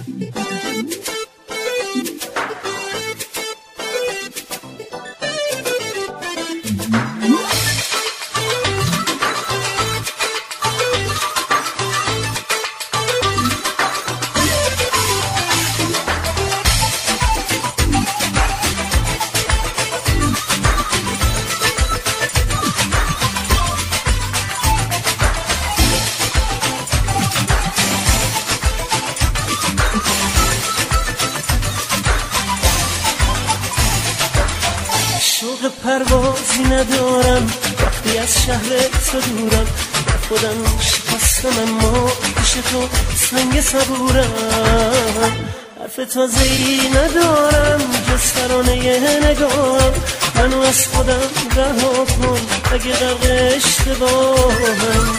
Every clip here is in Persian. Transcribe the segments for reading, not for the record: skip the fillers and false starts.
شوق پروازی ندارم وقتی از شهر تو دورم، در خودم شکستم اما پیش تو سنگ صبورم. حرف تازه‌ای ندارم جز ترانه نگاهم، منو از خودم رها کن اگه غرق اشتباهم.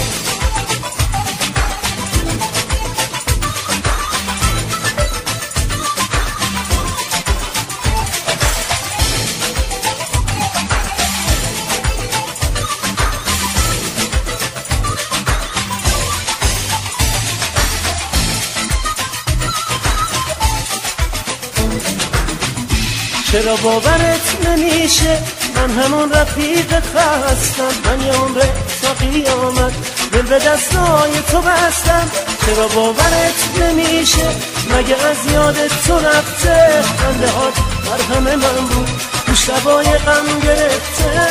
چرا باورت نمیشه من همون رفیق خستم، من یه عمر تا قیامت دل به دستای تو بستم. چرا باورت نمیشه مگه از یادت تو رفته، خنده هات مرهم من بود تو شبای غم گرفته.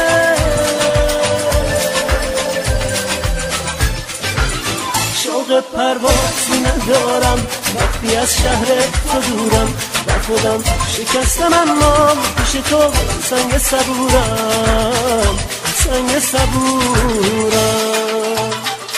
شوق پروازی ندارم وقتی از شهر تو دورم، در خودم شکستم اما پیش تو سنگ صبورم، سنگ صبورم.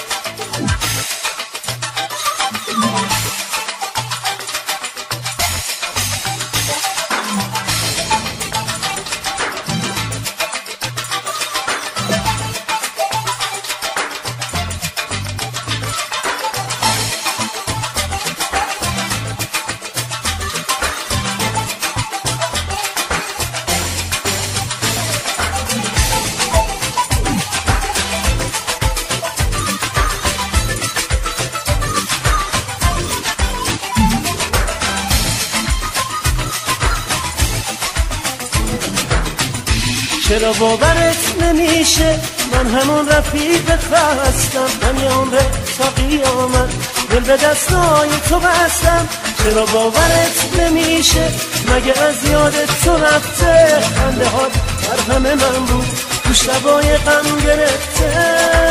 چرا باورت نمیشه من همون رفیق خستم، من یه عمر تا قیامت دل به دستای تو بستم. چرا باورت نمیشه مگه از یادت تو رفته، خنده هات مرهم من بود تو شبای غم گرفته.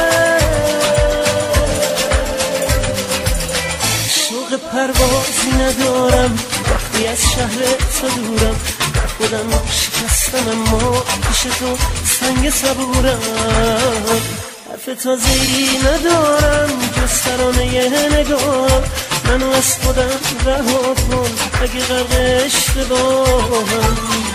شوق پروازی ندارم وقتی از شهر تو دورم، در خودم شکستم اما پیش تو سنگ صبورم. حرف تازه‌ای ندارم جز ترانه نگاهم، منو از خودم رها کن اگه غرق اشتباهم.